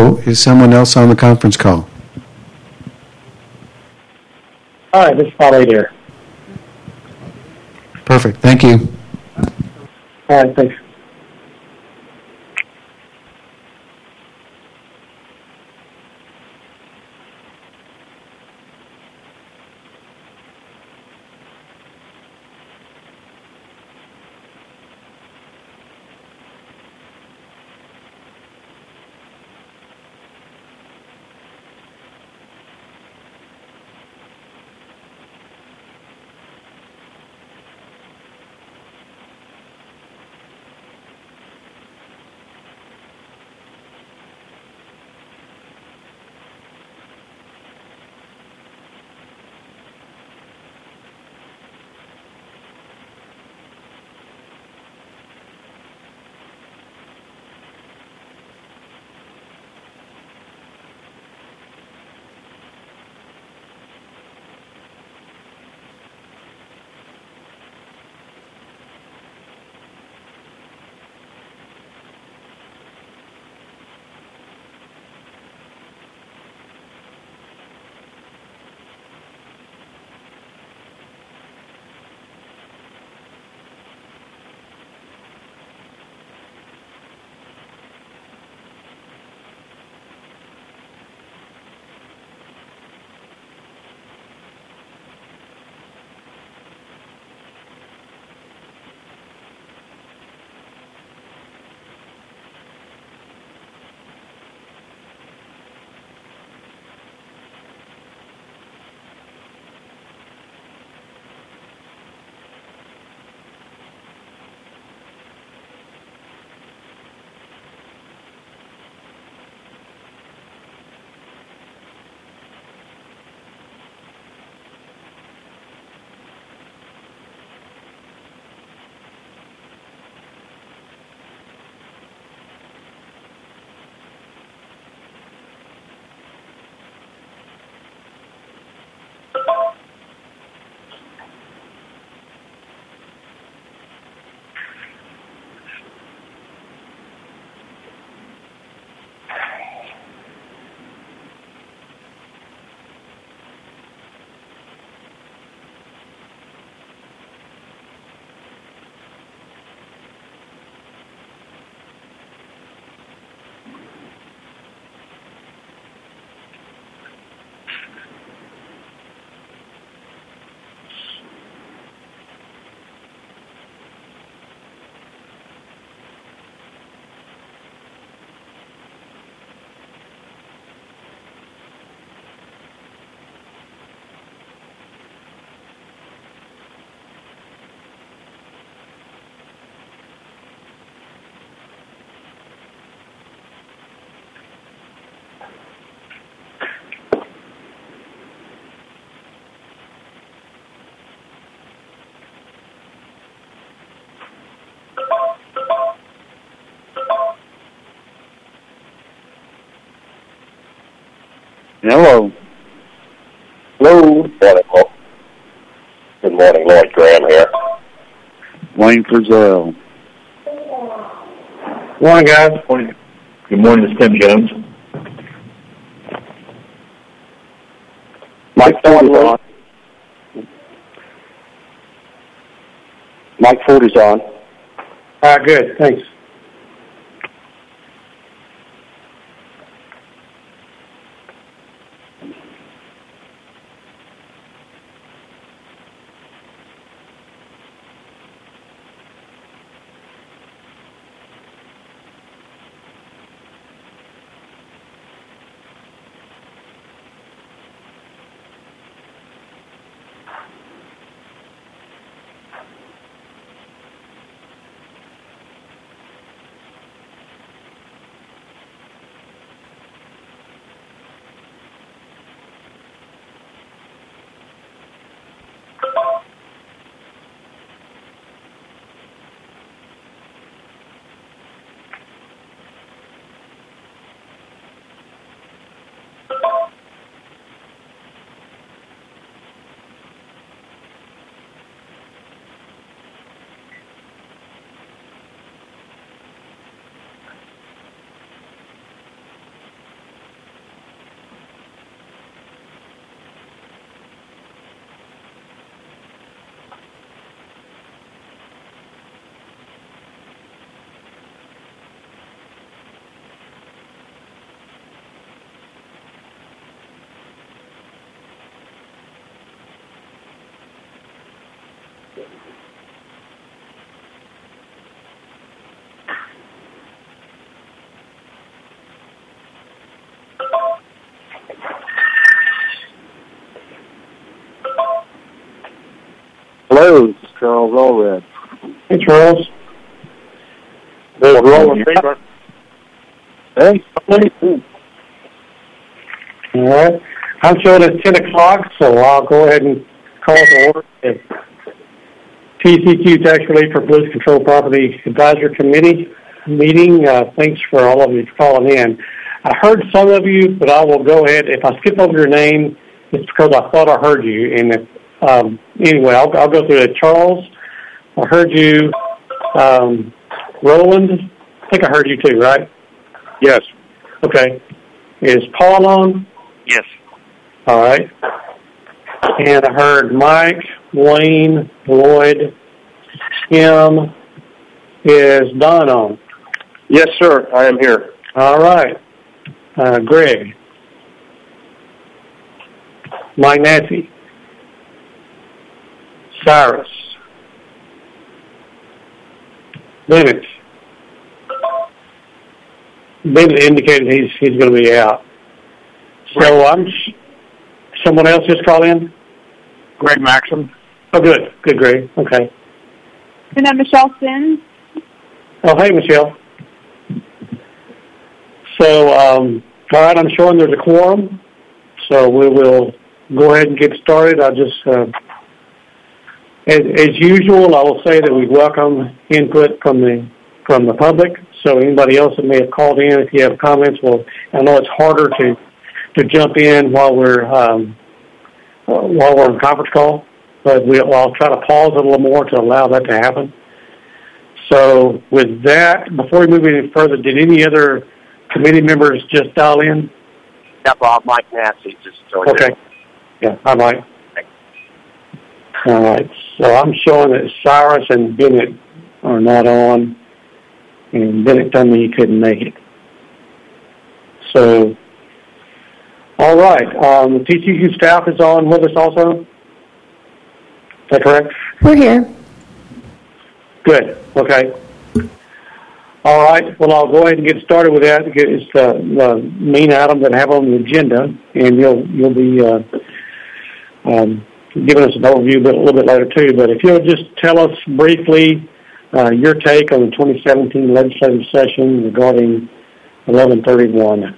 So is someone else on the conference call? All right, this is Paul there. Perfect. Thank you. All right, thanks. Hello. Hello. Good morning, Lloyd Graham here. Wayne Frizzell. Morning, guys. Morning. Good morning, it's Tim Jones. Mike Ford is on. Mike Ford is on. Good, thanks. Hello, this is Charles Allred. Hey, Charles. There's Roland Bieber. Hey. All right. I'm showing it's 10 o'clock, so I'll go ahead and call to order the TCQ Tax Relief for Pollution Control Property Advisory Committee meeting. Thanks for all of you for calling in. I heard some of you, but I will go ahead. If I skip over your name, it's because I thought I heard you. And if, anyway, I'll go through it. Charles, I heard you. Roland, I think I heard you too, right? Yes. Okay. Is Paul on? Yes. All right. And I heard Mike, Wayne, Lloyd, Kim. Is Don on? Yes, sir. I am here. All right. Greg. Mike Nancy. Cyrus. Bennett. Bennett indicated he's going to be out. So someone else just called in? Greg Maxim. Oh, good. Good, Greg. Okay. And I'm Michelle Sims. Oh, hey, Michelle. So, all right, I'm showing there's a quorum. So we will go ahead and get started. I'll just, as usual, I will say that we welcome input from the public. So anybody else that may have called in, if you have comments, well, I know it's harder to jump in while we're on conference call, but I'll try to pause it a little more to allow that to happen. So with that, before we move any further, did any other committee members just dial in? Yeah, Bob, Mike Nancy just joined. Okay. Yeah, hi, Mike. All right. So I'm showing that Cyrus and Bennett are not on, and Bennett told me he couldn't make it. So, all right. The TCQ staff is on with us also. Is that correct? We're here. Good. Okay. All right. Well, I'll go ahead and get started with that. It's the main item that I have on the agenda, and you'll be giving us an overview a little bit later too. But if you'll just tell us briefly your take on the 2017 legislative session regarding 1131.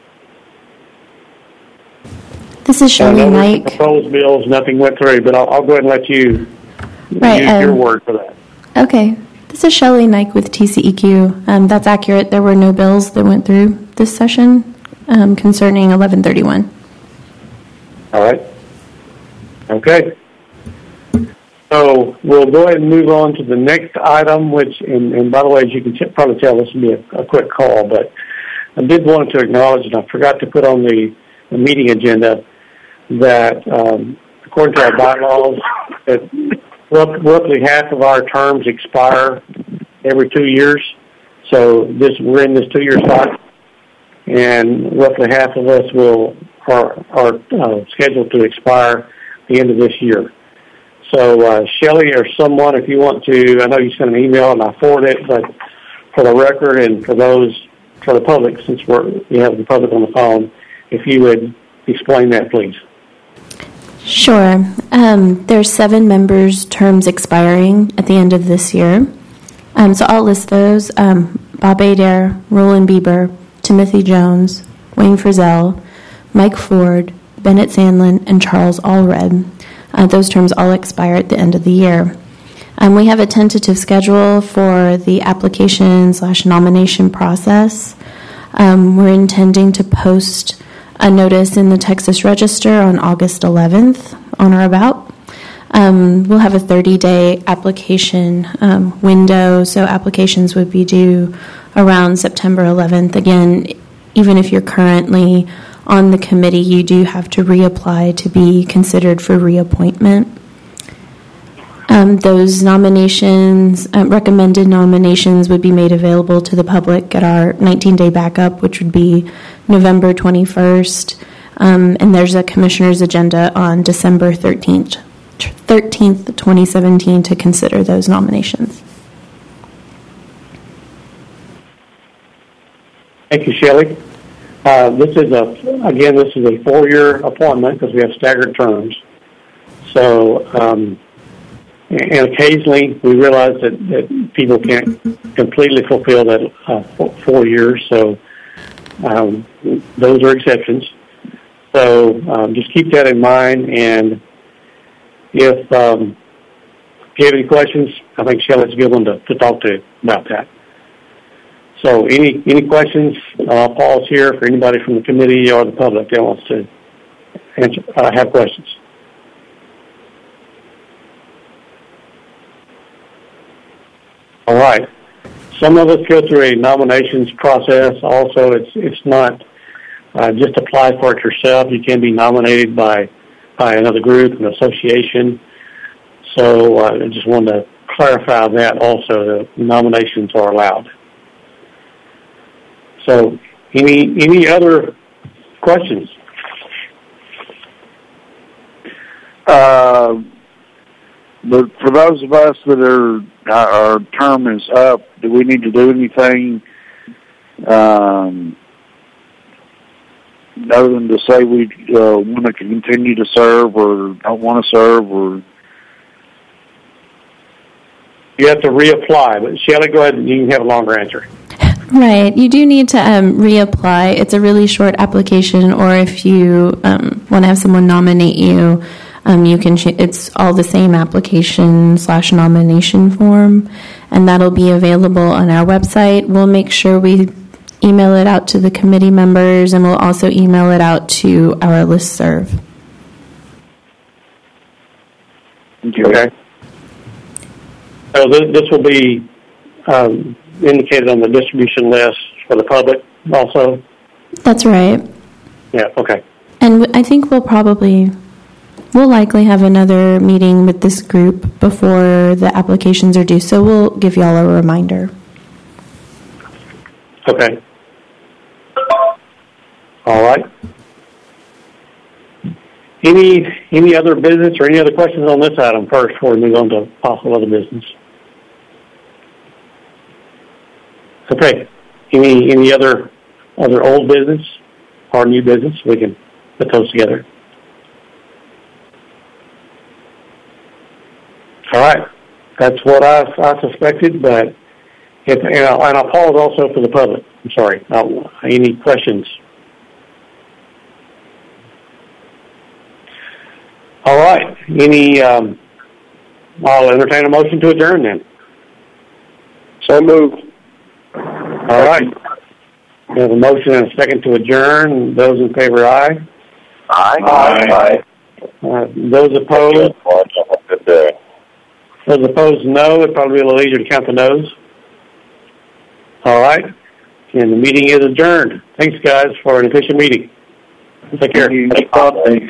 This is Shirley Mike. Proposed bills, nothing went through, but I'll go ahead and let you use your word for that. Okay. This is Shelley Nike with TCEQ. That's accurate. There were no bills that went through this session concerning 1131. All right. Okay. So we'll go ahead and move on to the next item, which, and by the way, as you can probably tell, this will be a quick call, but I did want to acknowledge, and I forgot to put on the meeting agenda, that according to our bylaws, that roughly half of our terms expire every 2 years. So we're in this 2-year cycle, and roughly half of us are scheduled to expire at the end of this year. So Shelley or someone, if you want to, I know you sent an email and I forwarded it, but for the record and for the public, since we have the public on the phone, if you would explain that, please. Sure. There's 7 members' terms expiring at the end of this year. So I'll list those. Bob Adair, Roland Bieber, Timothy Jones, Wayne Frizzell, Mike Ford, Bennett Sandlin, and Charles Allred. Those terms all expire at the end of the year. We have a tentative schedule for the application/nomination process. We're intending to post a notice in the Texas Register on August 11th, on or about. We'll have a 30-day application window, so applications would be due around September 11th. Again, even if you're currently on the committee, you do have to reapply to be considered for reappointment. Those nominations, recommended nominations, would be made available to the public at our 19-day backup, which would be November 21st. And there's a commissioner's agenda on December 13th, 2017, to consider those nominations. Thank you, Shelley. This is a 4-year appointment because we have staggered terms. So And occasionally we realize that people can't completely fulfill that 4 years, so those are exceptions. So just keep that in mind, and if you have any questions, I think Shelley's a good one to talk to about that. So any questions, I'll pause here for anybody from the committee or the public that wants to answer, have questions. All right. Some of us go through a nominations process. Also, it's not just apply for it yourself. You can be nominated by another group, an association. So I just wanted to clarify that also, that nominations are allowed. So any other questions? But for those of us that our term is up, do we need to do anything other than to say we want to continue to serve or don't want to serve? Or You have to reapply. But Shelley, go ahead and you can have a longer answer. Right. You do need to reapply. It's a really short application, or if you want to have someone nominate you, you can. It's all the same application/nomination form, and that'll be available on our website. We'll make sure we email it out to the committee members, and we'll also email it out to our listserv. Okay. So this will be indicated on the distribution list for the public also? That's right. Yeah, okay. And I think we'll likely have another meeting with this group before the applications are due, so we'll give y'all a reminder. Okay. All right. Any other business or any other questions on this item first before we move on to possible other business? Okay. Any other old business or new business? We can put those together. All right. That's what I suspected, but and I'll pause also for the public. I'm sorry. Any questions? All right. I'll entertain a motion to adjourn then. So moved. All right. We have a motion and a second to adjourn. Those in favor, aye. Aye. Those opposed? Good day. Those opposed, no. It'd probably be a little easier to count the noes. All right. And the meeting is adjourned. Thanks, guys, for an efficient meeting. Take care. Thank you.